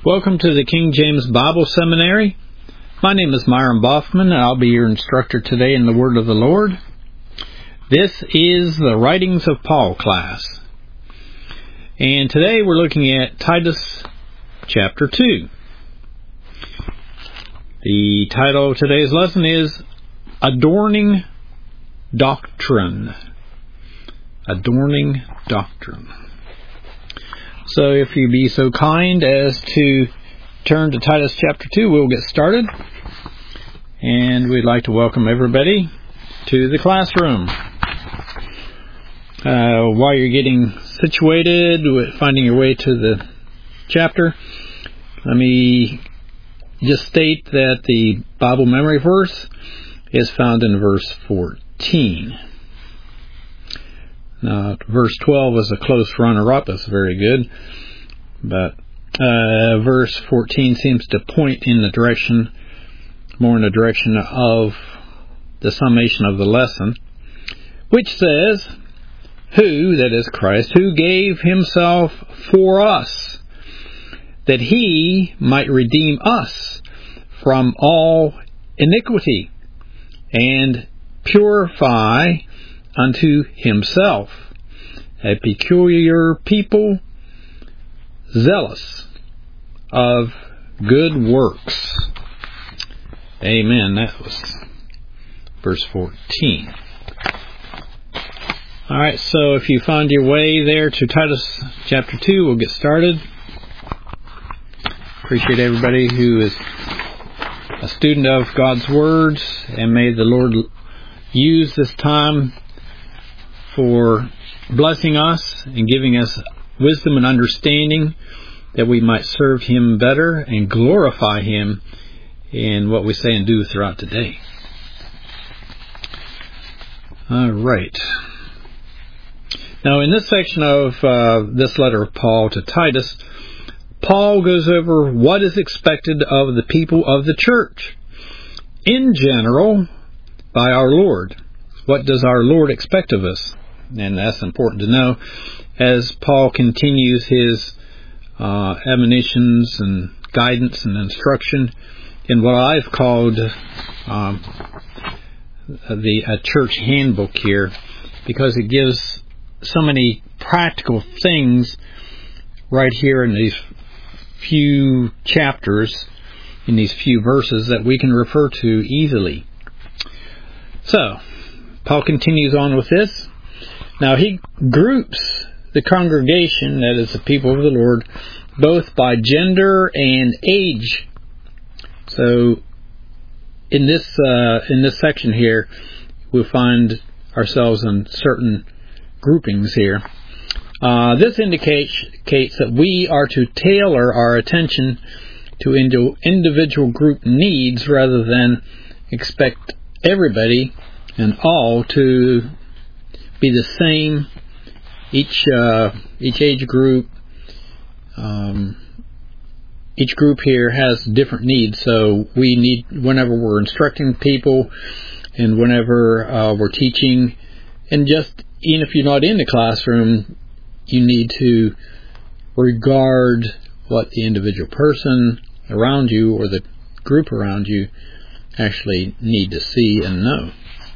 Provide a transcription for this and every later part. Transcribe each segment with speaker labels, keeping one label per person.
Speaker 1: Welcome to the King James Bible Seminary. My name is Myron Boffman, and I'll be your instructor today in the Word of the Lord. This is the Writings of Paul class. And today we're looking at Titus chapter 2. The title of today's lesson is Adorning Doctrine. Adorning Doctrine. So if you be so kind as to turn to Titus chapter 2, we'll get started. And we'd like to welcome everybody to the classroom. While you're getting situated, finding your way to the chapter, let me just state that the Bible memory verse is found in verse 14. Now, verse 12 is a close runner-up. That's very good. But verse 14 seems to point in the direction, more in the direction of the summation of the lesson, which says, who, that is Christ, who gave himself for us, that he might redeem us from all iniquity, and purify unto himself a peculiar people, zealous of good works. Amen. That was verse 14. Alright, so if you find your way there to Titus chapter 2, we'll get started. Appreciate everybody who is a student of God's words, and may the Lord use this time for blessing us and giving us wisdom and understanding that we might serve Him better and glorify Him in what we say and do throughout the day. All right. Now, in this section of this letter of Paul to Titus, Paul goes over what is expected of the people of the church in general by our Lord. What does our Lord expect of us? And that's important to know as Paul continues his admonitions and guidance and instruction in what I've called a church handbook here, because it gives so many practical things right here in these few chapters, in these few verses that we can refer to easily. So, Paul continues on with this. Now, he groups the congregation, that is the people of the Lord, both by gender and age. So, in this section here, we'll find ourselves in certain groupings here. This indicates that we are to tailor our attention to individual group needs rather than expect everybody and all to be the same. Each age group, each group here has different needs. So we need, whenever we're instructing people, and whenever we're teaching, and just even if you're not in the classroom, you need to regard what the individual person around you or the group around you actually need to see and know.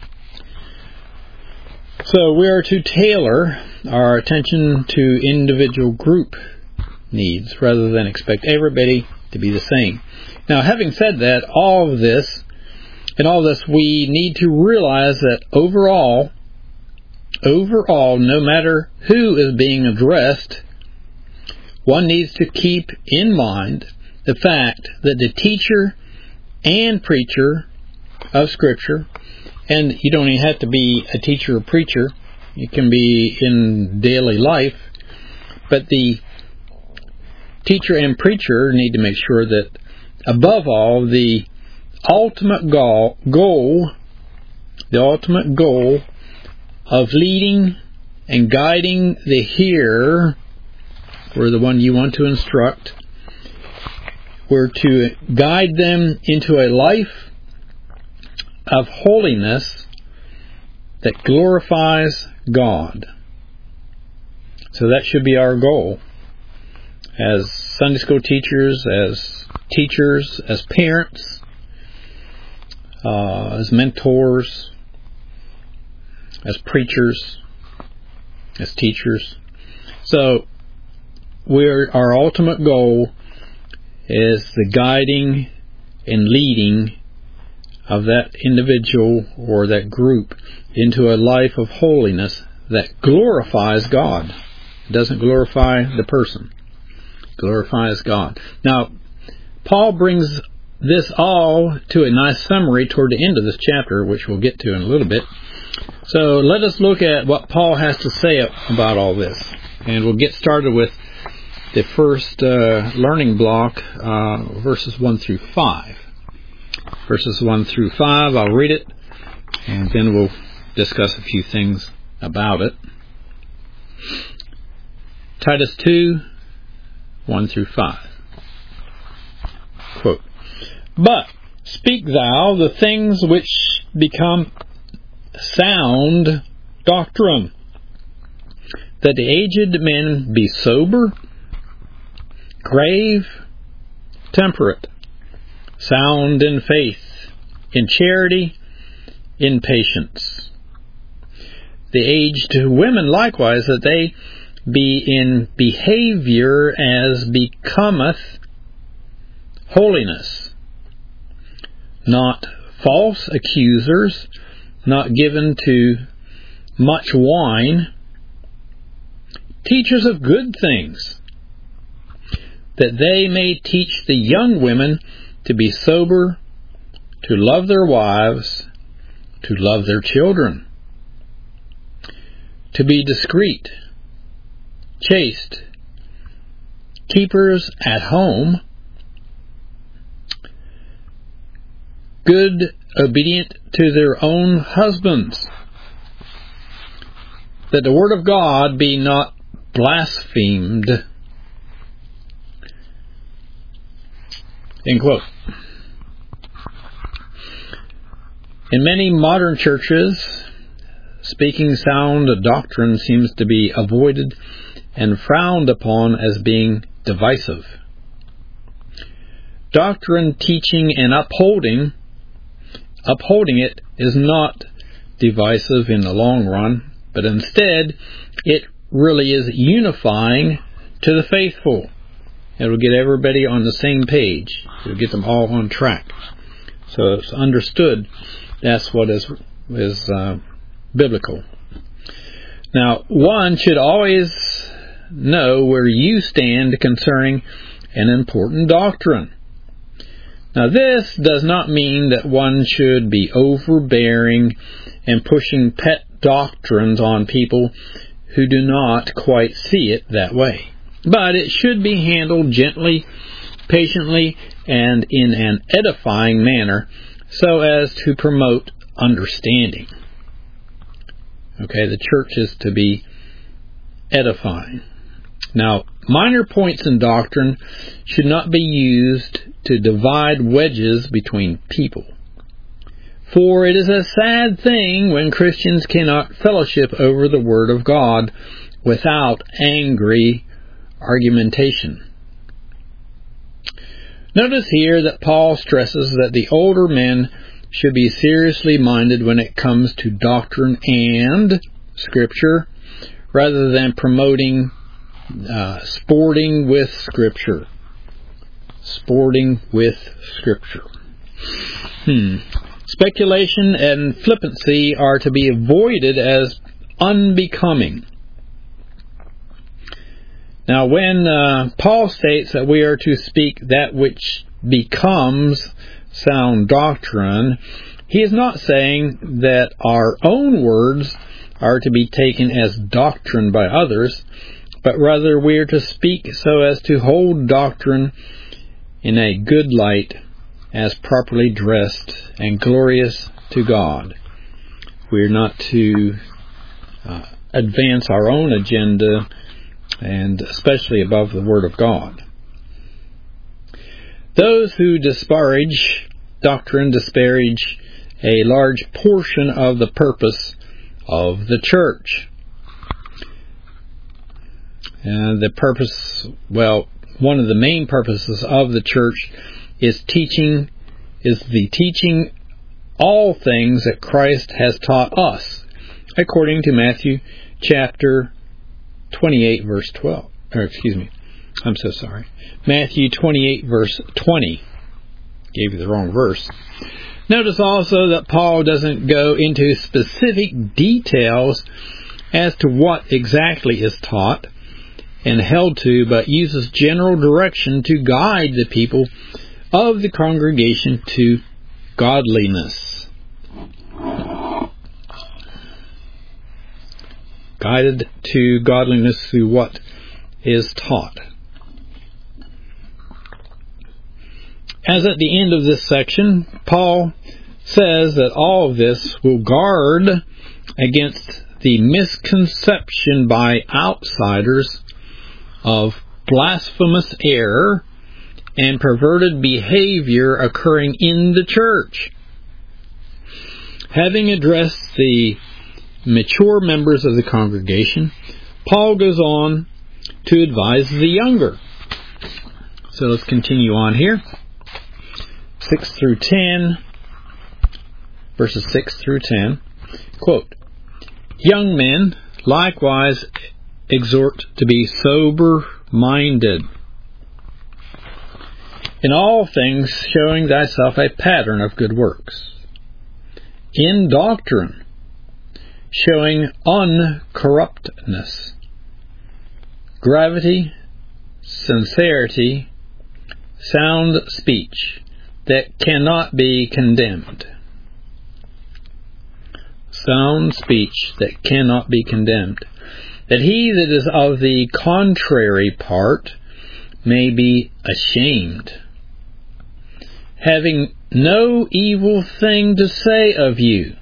Speaker 1: So we are to tailor our attention to individual group needs rather than expect everybody to be the same. Now, having said that, all this, we need to realize that overall, no matter who is being addressed, one needs to keep in mind the fact that the teacher and preacher of Scripture, and you don't even have to be a teacher or preacher, you can be in daily life, but the teacher and preacher need to make sure that, above all, the ultimate goal of leading and guiding the hearer, or the one you want to instruct, we're to guide them into a life of holiness that glorifies God. So that should be our goal as Sunday school teachers, as parents, as mentors, as preachers, as teachers. So our ultimate goal is the guiding and leading of that individual or that group into a life of holiness that glorifies God. It doesn't glorify the person. It glorifies God. Now, Paul brings this all to a nice summary toward the end of this chapter, which we'll get to in a little bit. So let us look at what Paul has to say about all this. And we'll get started with the first learning block, verses 1 through 5. Verses 1 through 5, I'll read it, and then we'll discuss a few things about it. Titus 2, 1 through 5. Quote, "But speak thou the things which become sound doctrine, that the aged men be sober, grave, temperate, sound in faith, in charity, in patience. The aged women likewise, that they be in behavior as becometh holiness, not false accusers, not given to much wine, teachers of good things, that they may teach the young women to be sober, to love their wives, to love their children, to be discreet, chaste, keepers at home, good, obedient to their own husbands, that the word of God be not blasphemed." End quote. In many modern churches, speaking sound doctrine seems to be avoided and frowned upon as being divisive. Doctrine, teaching, and upholding it is not divisive in the long run, but instead it really is unifying to the faithful. It will get everybody on the same page. It will get them all on track. So it's understood that's what is biblical. Now, one should always know where you stand concerning an important doctrine. Now, this does not mean that one should be overbearing and pushing pet doctrines on people who do not quite see it that way. But it should be handled gently, patiently, and in an edifying manner so as to promote understanding. Okay, the church is to be edifying. Now, minor points in doctrine should not be used to divide wedges between people. For it is a sad thing when Christians cannot fellowship over the Word of God without angry argumentation. Notice here that Paul stresses that the older men should be seriously minded when it comes to doctrine and Scripture, rather than promoting sporting with Scripture. Sporting with Scripture. Speculation and flippancy are to be avoided as unbecoming. Now, when Paul states that we are to speak that which becomes sound doctrine, he is not saying that our own words are to be taken as doctrine by others, but rather we are to speak so as to hold doctrine in a good light, as properly dressed and glorious to God. We are not to advance our own agenda, and especially above the Word of God. Those who disparage doctrine disparage a large portion of the purpose of the church. And the purpose, well, one of the main purposes of the church is teaching all things that Christ has taught us, according to Matthew chapter 28, verse 12. Matthew 28, verse 20. Gave you the wrong verse. Notice also that Paul doesn't go into specific details as to what exactly is taught and held to, but uses general direction to guide the people of the congregation to godliness. Guided to godliness through what is taught. As at the end of this section, Paul says that all of this will guard against the misconception by outsiders of blasphemous error and perverted behavior occurring in the church. Having addressed the mature members of the congregation, Paul goes on to advise the younger. So let's continue on here. 6 through 10, verses 6 through 10. Quote, "Young men likewise exhort to be sober-minded, in all things showing thyself a pattern of good works, in doctrine showing uncorruptness, gravity, sincerity, sound speech that cannot be condemned." Sound speech that cannot be condemned. "That he that is of the contrary part may be ashamed, having no evil thing to say of you.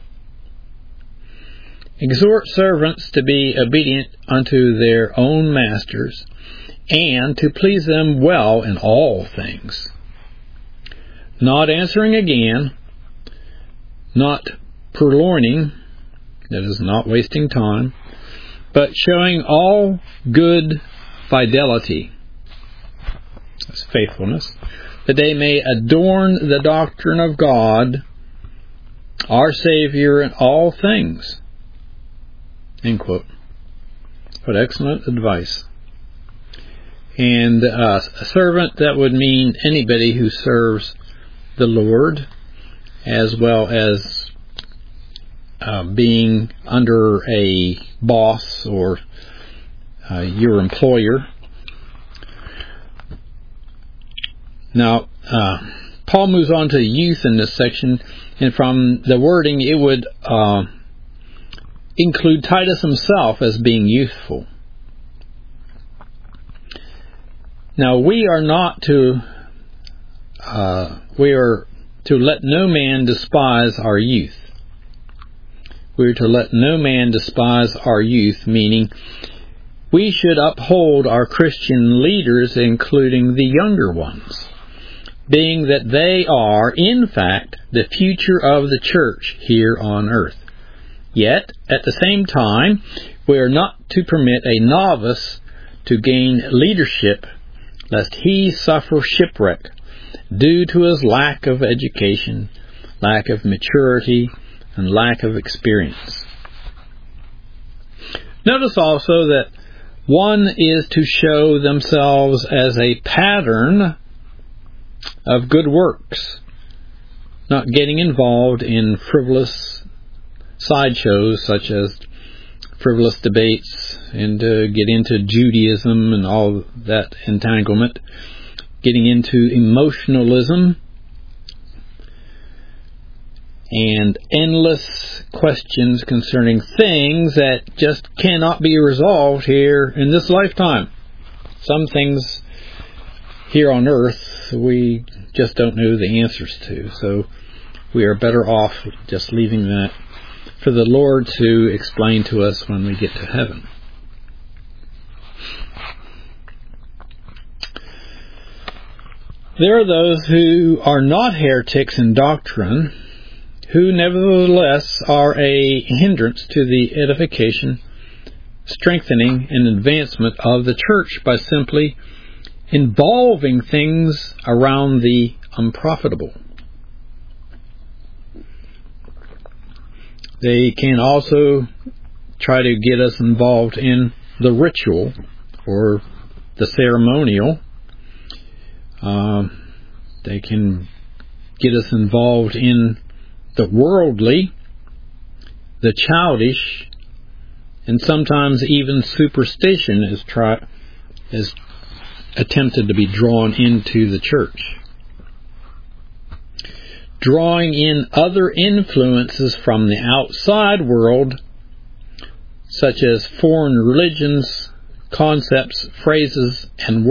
Speaker 1: Exhort servants to be obedient unto their own masters, and to please them well in all things, not answering again, not purloining," that is, not wasting time, "but showing all good fidelity," that's faithfulness, "that they may adorn the doctrine of God, our Savior, in all things." End quote. What excellent advice. And a servant, that would mean anybody who serves the Lord, as well as being under a boss or your employer. Now, Paul moves on to youth in this section, and from the wording, it would include Titus himself as being youthful. Now, we are to let no man despise our youth. We are to let no man despise our youth, meaning we should uphold our Christian leaders, including the younger ones, being that they are, in fact, the future of the church here on earth. Yet, at the same time, we are not to permit a novice to gain leadership, lest he suffer shipwreck due to his lack of education, lack of maturity, and lack of experience. Notice also that one is to show themselves as a pattern of good works, not getting involved in frivolous sideshows such as frivolous debates and get into Judaism and all that entanglement, getting into emotionalism and endless questions concerning things that just cannot be resolved here in this lifetime. Some things here on earth we just don't know the answers to, so we are better off just leaving that for the Lord to explain to us when we get to heaven. There are those who are not heretics in doctrine, who nevertheless are a hindrance to the edification, strengthening, and advancement of the church by simply involving things around the unprofitable. They can also try to get us involved in the ritual or the ceremonial. They can get us involved in the worldly, the childish, and sometimes even superstition is attempted to be drawn into the church. Drawing in other influences from the outside world, such as foreign religions, concepts, phrases, and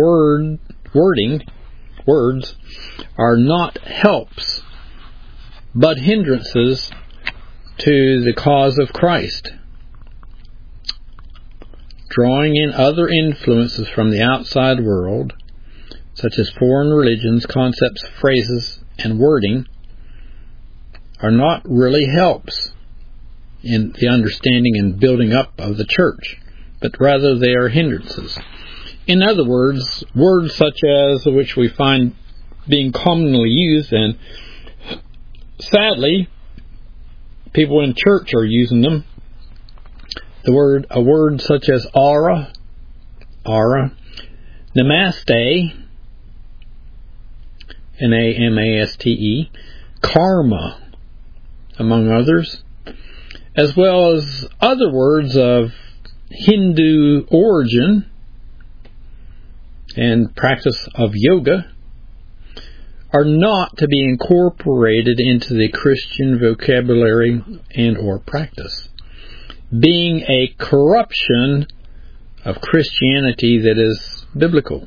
Speaker 1: words, are not helps, but hindrances to the cause of Christ. Drawing in other influences from the outside world, such as foreign religions, concepts, phrases, and wording, are not really helps in the understanding and building up of the church, but rather they are hindrances. In other words, words such as which we find being commonly used, and sadly, people in church are using them. A word such as aura, namaste, N-A-M-A-S-T-E, karma, among others, as well as other words of Hindu origin and practice of yoga, are not to be incorporated into the Christian vocabulary and or practice, being a corruption of Christianity that is biblical.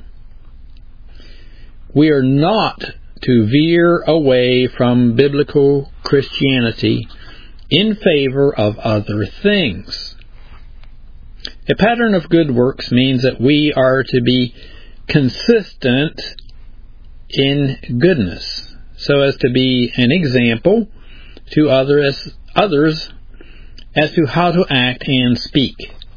Speaker 1: We are not to veer away from biblical Christianity in favor of other things. A pattern of good works means that we are to be consistent in goodness, so as to be an example to others as to how to act and speak,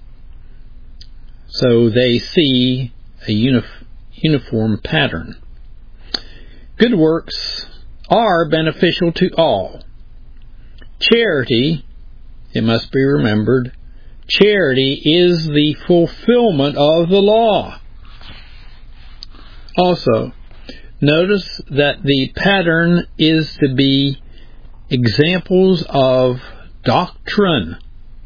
Speaker 1: so they see a uniform pattern. Good works are beneficial to all. Charity, it must be remembered, charity is the fulfillment of the law. Also, notice that the pattern is to be examples of doctrine.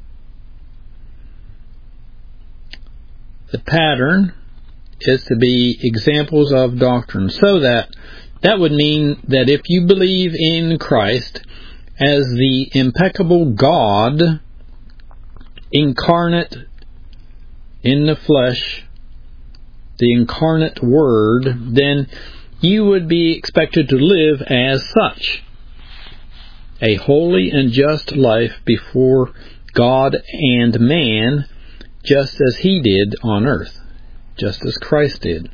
Speaker 1: The pattern is to be examples of doctrine, so that would mean that if you believe in Christ as the impeccable God incarnate in the flesh, the incarnate Word, then you would be expected to live as such, a holy and just life before God and man, just as He did on earth, just as Christ did.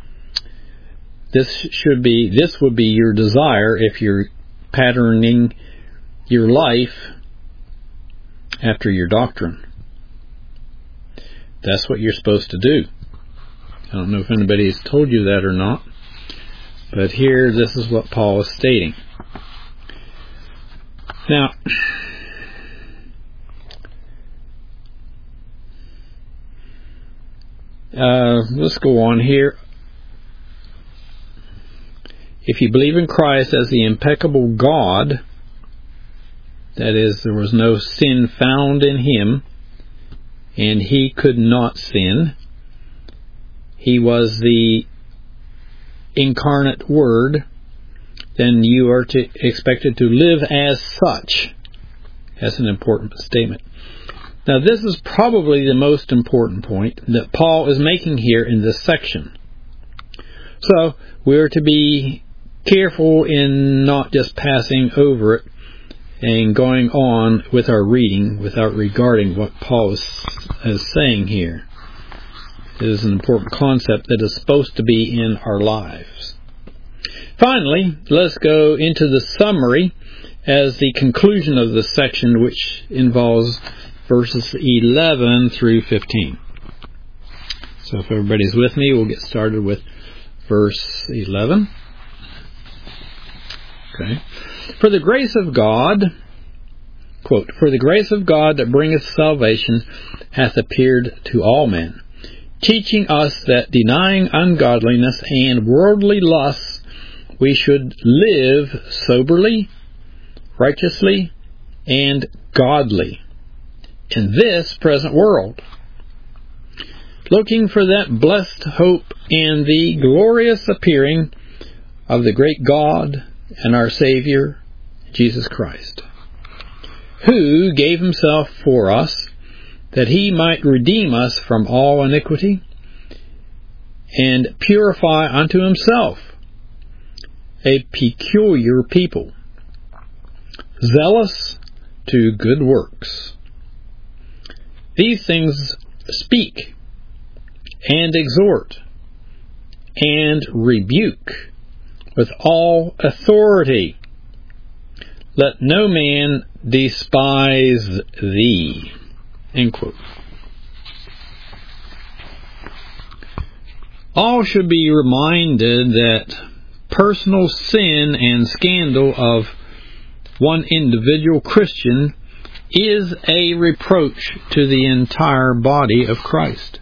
Speaker 1: This would be your desire if you're patterning your life after your doctrine. That's what you're supposed to do. I don't know if anybody has told you that or not, but here, this is what Paul is stating. Now, let's go on here. If you believe in Christ as the impeccable God, that is, there was no sin found in Him, and He could not sin. He was the incarnate Word, then you are expected to live as such. That's an important statement. Now, this is probably the most important point that Paul is making here in this section. So, we are to be careful in not just passing over it and going on with our reading without regarding what Paul is saying here. It is an important concept that is supposed to be in our lives. Finally, let's go into the summary as the conclusion of this section, which involves verses 11 through 15. So if everybody's with me, we'll get started with verse 11. Okay. For the grace of God, quote, "For the grace of God that bringeth salvation hath appeared to all men, teaching us that denying ungodliness and worldly lusts, we should live soberly, righteously, and godly in this present world, looking for that blessed hope and the glorious appearing of the great God and our Savior, Jesus Christ, who gave himself for us, that he might redeem us from all iniquity, and purify unto himself a peculiar people, zealous to good works. These things speak, and exhort, and rebuke with all authority. Let no man despise thee." End quote. All should be reminded that personal sin and scandal of one individual Christian is a reproach to the entire body of Christ.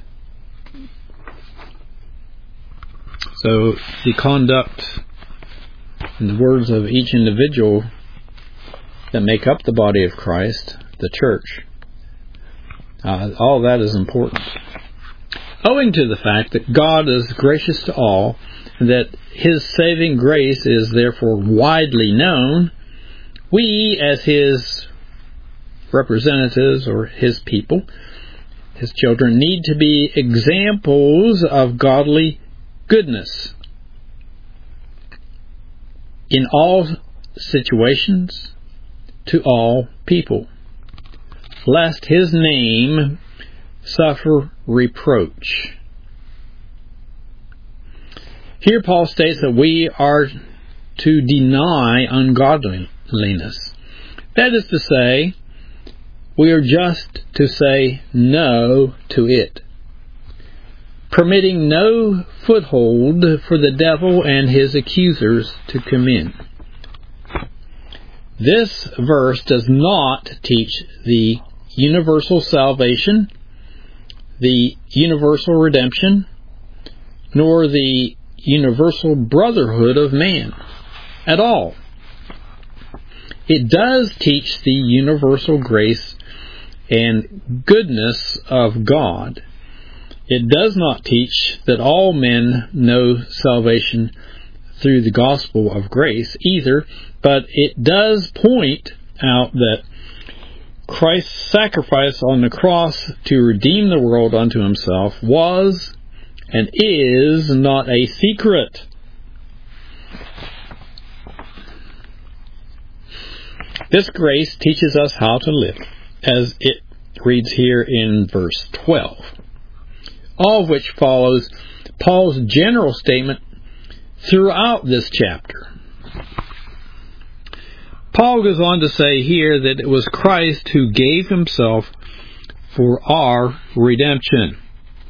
Speaker 1: So the conduct and the words of each individual that make up the body of Christ, the church, all that is important. Owing to the fact that God is gracious to all, and that his saving grace is therefore widely known, we, as his representatives or his people, his children, need to be examples of godly goodness in all situations, to all people, lest his name suffer reproach. Here Paul states that we are to deny ungodliness. That is to say, we are just to say no to it, permitting no foothold for the devil and his accusers to come in. This verse does not teach the universal salvation, the universal redemption, nor the universal brotherhood of man at all. It does teach the universal grace and goodness of God. It does not teach that all men know salvation through the gospel of grace either, but it does point out that Christ's sacrifice on the cross to redeem the world unto himself was and is not a secret. This grace teaches us how to live, as it reads here in verse 12, all of which follows Paul's general statement throughout this chapter. Paul goes on to say here that it was Christ who gave himself for our redemption.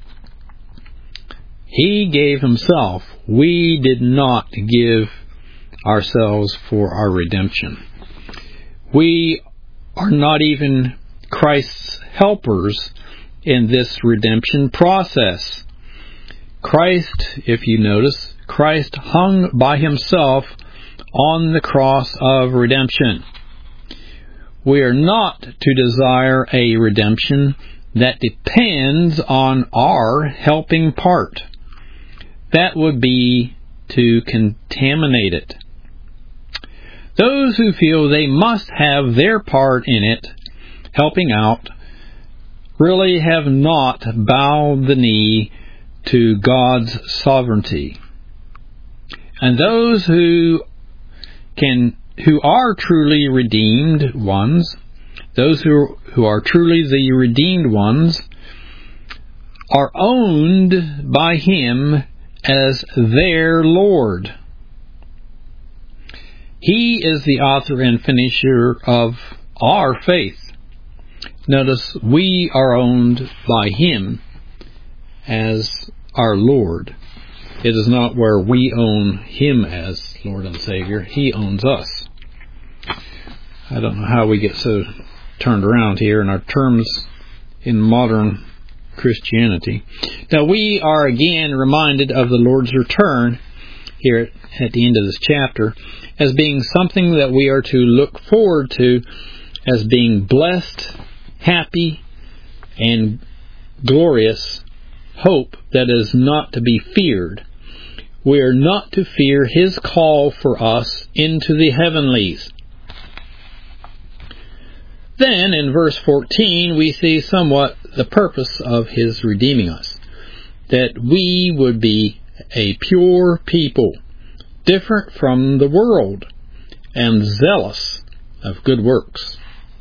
Speaker 1: He gave himself. We did not give ourselves for our redemption. We are not even Christ's helpers in this redemption process. Christ, if you notice, Christ hung by himself on the cross of redemption. We are not to desire a redemption that depends on our helping part. That would be to contaminate it. Those who feel they must have their part in it, helping out, really have not bowed the knee to God's sovereignty. And those who are truly redeemed ones, those who are truly the redeemed ones, are owned by him as their Lord. He is the author and finisher of our faith. Notice, we are owned by him as our Lord. It is not where we own Him as Lord and Savior. He owns us. I don't know how we get so turned around here in our terms in modern Christianity. Now we are again reminded of the Lord's return here at the end of this chapter as being something that we are to look forward to as being blessed, happy, and glorious hope that is not to be feared. We are not to fear His call for us into the heavenlies. Then, in verse 14, we see somewhat the purpose of His redeeming us, that we would be a pure people, different from the world, and zealous of good works.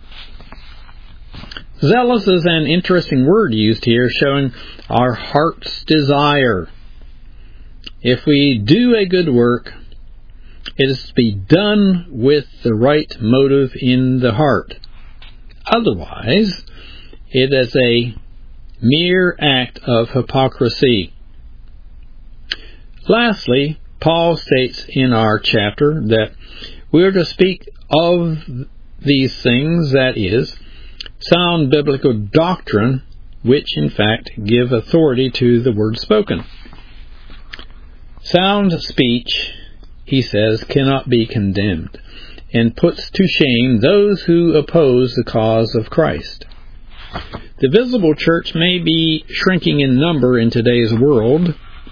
Speaker 1: Zealous is an interesting word used here, showing our heart's desire. If we do a good work, it is to be done with the right motive in the heart. Otherwise, it is a mere act of hypocrisy. Lastly, Paul states in our chapter that we are to speak of these things, that is, sound biblical doctrine, which in fact give authority to the word spoken. Sound speech, he says, cannot be condemned, and puts to shame those who oppose the cause of Christ. The visible church may be shrinking in number in today's world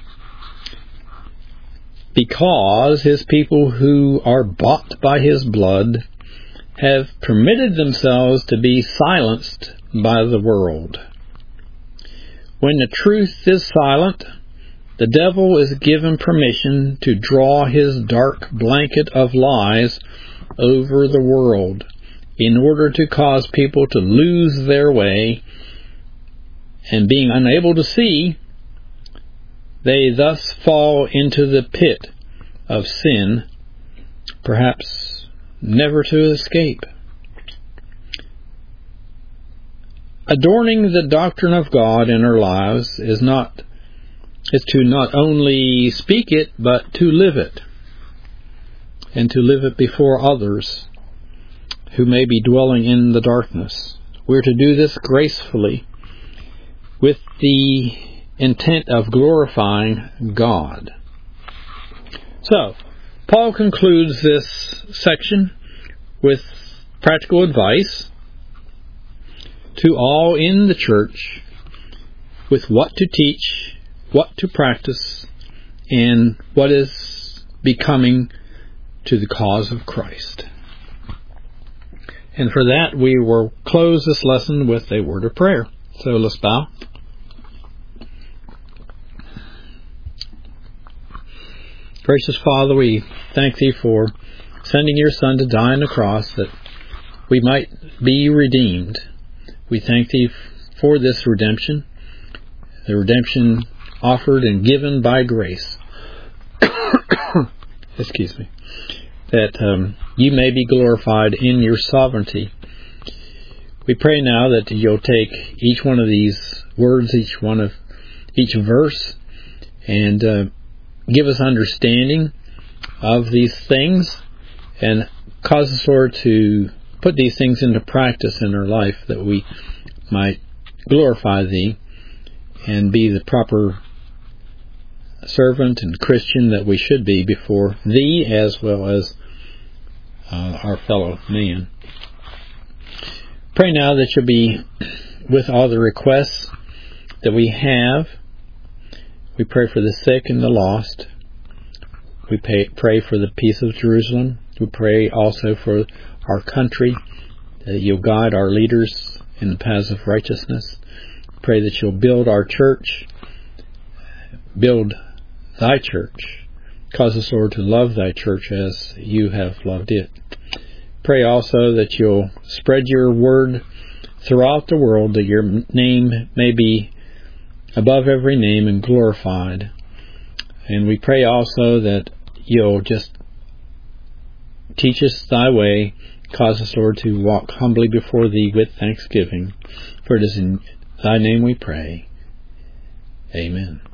Speaker 1: because His people who are bought by His blood have permitted themselves to be silenced by the world. When the truth is silent, the devil is given permission to draw his dark blanket of lies over the world in order to cause people to lose their way, and being unable to see, they thus fall into the pit of sin, perhaps never to escape. Adorning the doctrine of God in our lives is to not only speak it, but to live it, and to live it before others who may be dwelling in the darkness. We're to do this gracefully with the intent of glorifying God. So, Paul concludes this section with practical advice to all in the church with what to teach, what to practice, and what is becoming to the cause of Christ. And for that, we will close this lesson with a word of prayer. So let's bow. Gracious Father, we thank Thee for sending Your Son to die on the cross that we might be redeemed. We thank Thee for this redemption, the redemption offered and given by grace. Excuse me. That You may be glorified in Your sovereignty. We pray now that You'll take each one of these words, each verse, and give us understanding of these things, and cause us, Lord, to put these things into practice in our life, that we might glorify Thee and be the proper servant and Christian that we should be before Thee as well as our fellow man. Pray now that You'll be with all the requests that we have. We pray for the sick and the lost. We pray for the peace of Jerusalem. We pray also for our country, that You'll guide our leaders in the paths of righteousness. Pray that You'll build our church, build Thy church. Cause us, Lord, to love Thy church as You have loved it. Pray also that You'll spread Your word throughout the world, that Your name may be above every name and glorified. And we pray also that You'll just teach us Thy way. Cause us, Lord, to walk humbly before Thee with thanksgiving. For it is in Thy name we pray. Amen.